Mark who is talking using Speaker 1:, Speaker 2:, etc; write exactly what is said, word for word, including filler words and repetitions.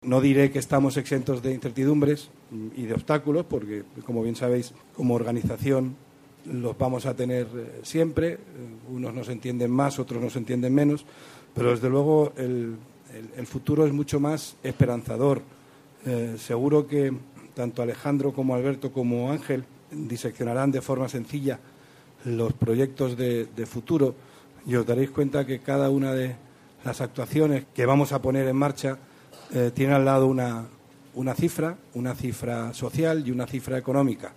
Speaker 1: No diré que estamos exentos de incertidumbres y de obstáculos, porque, como bien sabéis, como organización los vamos a tener siempre. Unos nos entienden más, otros nos entienden menos, pero desde luego el, el, el futuro es mucho más esperanzador. Eh, seguro que tanto Alejandro como Alberto como Ángel diseccionarán de forma sencilla los proyectos de, de futuro y os daréis cuenta que cada una de las actuaciones que vamos a poner en marcha Eh, tiene al lado una, una cifra, una cifra social y una cifra económica.